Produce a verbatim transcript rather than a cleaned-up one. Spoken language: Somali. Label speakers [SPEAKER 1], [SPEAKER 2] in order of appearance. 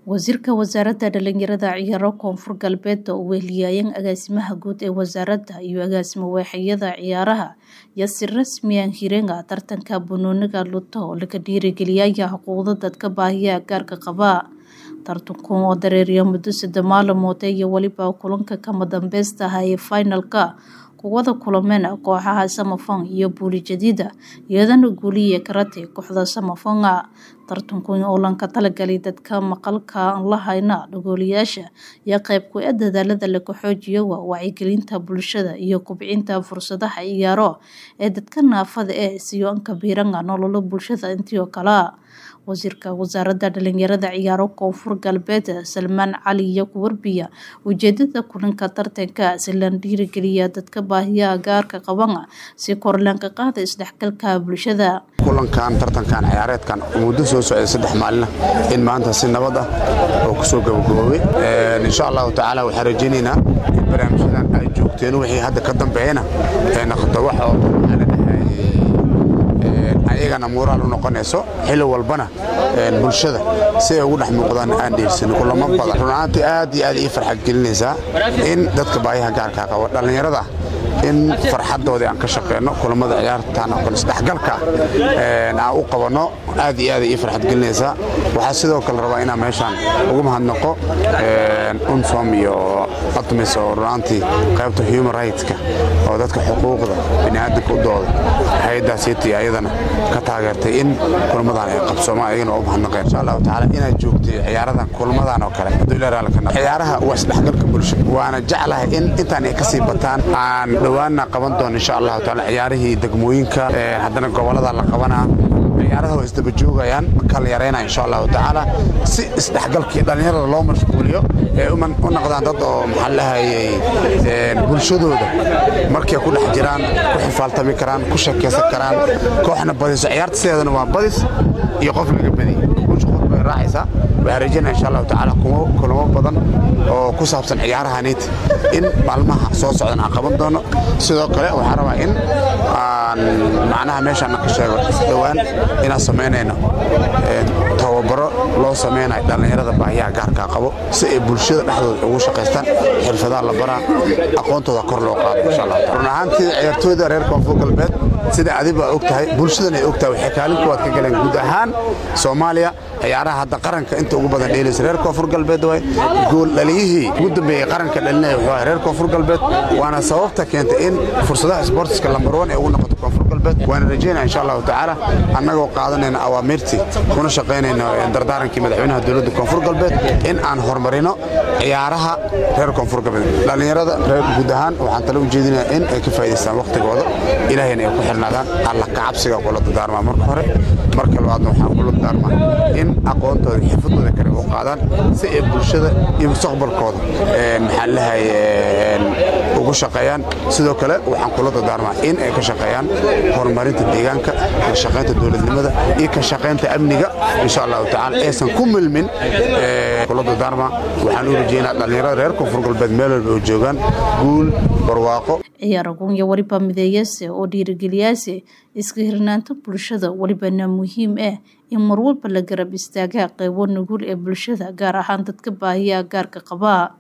[SPEAKER 1] Wasiirka Wasaaradda Dhalinyarada Ciyaaro Koonfur Galbeed oo weheliyay agaasimaha guud ee wasaaradda iyo agaasimo waaxyada ciyaaraha ayaa si rasmi ah hiringa tartanka banooniga luto oo laga dhiirigeliyay xuquuqda dadka baahiyaha gaarka qaba. Tartanku oo dareeriya muddo saddex maalmood iyo waliba kulanka kama dambaysta ah ee finalka kuwada kulameen kooxaha Samafang iyo Buuli Jadiida iyadana guuliye karate kooxda Samafang. Tartanku oo lanka talagalay dadka maqalka aan lahayna dhagooliyaasha iyo qayb ku ah dadaalada lagu xoojiyo wacyigelinta bulshada iyo kobcinta fursadaha ciyaaro ee dadka naafada ah si ay ka biiraan nolol bulshada intii kala. Wasiirka Wasaaradda Dhalinyarada Ciyaaro Koonfur Galbeed Salmaan Cali iyo warbiya ujeedada kulanka tartanka si la dhiirigeliyo dadka baahiyaha gaarka qaban si kor loo qaado isdhexgalka bulshada.
[SPEAKER 2] kulankan tartankan ciyaareedkan muddo soo socday saddex maalin in maanta si nabad ah oo ku soo gabagaboobay ee insha Allah taala waxaan rajaynaynaa in barnaamijyadan ay joogteen wixii hadda ka dambeeyana ee noqdo wax oo ayagana moral u noqonayso xilli walbana bulshada si ay ugu dhex muuqdaan aan dhiirsan kulamo badan runtii aad iyo aad ii farxad gelinaysa in dadka baahiyaha gaarka qaba dhalinyarada in farxadooda aan ka shaqeeyno kulamada ciyaartaan oo kale isdhexgalka ee aan u qabano aad iyo aad ii farxad gelinaysa. waxa sidoo kale rabaa inaan meeshan ugu mahadnaqo ee unfam iyo atmis oo runtii qaybta human rights-ka oo dadka xuquuqda bini'aadamka u dooda hay'adda city ayadana ka taageertay in kulamadan ay qabsoomaan ayagana u mahadnaqeen insha Allah taala inay joogtay ciyaaradan kulamadan oo kale ciyaaraha waa isdhexgalka bulshada waana jeclahay in intaan ay ka sii bataan aan dhawaana qaban doon insha Allah taala ciyaarihii degmooyinka ee haddana gobolada la qabanaa ciyaaraha oo isdaba joogayaan kala yareena insha Allah taala si isdhexgalkii dhalinyarada loo mashquuliyo ee u noqdaan dad oo maxalahayay ee bulshadooda markay ku dhex jiraan ku xifaaltami karaan ku shaqeysan karaan kooxna badis ciyaarteedana waa badis iyo qof laga badiyo bulshada bay raacaysaa waxaan rajaynayaa insha Allah taala kulamo badan oo ku saabsan ciyaarahaneed in maalmaha soo socdaan aan qaban doono. sidoo kale waxaan rabaa in aan macnaha meeshaan ka sheego dhawaan inaan sameynayno tababaro loo sameynayo dhalinyarada baahiyaha gaarka qabo si ay bulshada dhexdooda ugu shaqeystaan xirfadaha la baraa aqoontooda kor loo qaado insha Allah. run ahaantii ciyaartooyda reer Koonfur Galbeed sida adiba og tahay bulshadana ay og tahay waxay kaalin ku wad ka galeen guud ahaan Soomaaliya ciyaaraha hadda qaranka inta ugu badan dheelaysa reer Koonfur Galbeed way gool dhaliyihii ugu dambeeyay qaranka dhalinay wuxuu reer Koonfur Galbeed waana sababta keentay in fursadaha sportska number one ee ugu noqoto Koonfur Galbeed waana rajaynaa insha Allah taala annagoo qaadanayna awaamirti kuna shaqeynayna dardaarankii madaxweynaha dawladda Koonfur Galbeed in aan horumarino ciyaaraha reer Koonfur Galbeed dhalinyarada reer guud ahaan waxaan talo u jeedinayaa in ay ka faa'iideystaan waqtigooda ilaahayna ay ku xirnaadaan alla ka cabsiga kula dardaarmaa marka hore marka labaadna waxaan kula dardaarmaa in aqoontooda iyo xirfadooda kale u qaadaan si ay bulshada iyo mustaqbalkooda ee maxallahay ugu shaqeeyaan. sidoo kale waxaan kula dardaarmaa in ay ka shaqeeyaan horumarinta deegaanka ka shaqeynta dawladnimada iyo ka shaqeynta amniga insha Allah taala aysan ku milmin ee kula dardaarmaa waxaan u rajaynayaa dhalinyarada reer Koonfur Galbeed meel walba oo joogaan guul barwaaqo
[SPEAKER 1] ciyaaraha iyo waliba mideeyase oo dhiirigeliyaase iska hirnaanta bulshada walibana muhiim ah in mar walba la garab istaaga qaybo nugul ee bulshada gaar ahaan dadka baahiyaha gaarka qaba.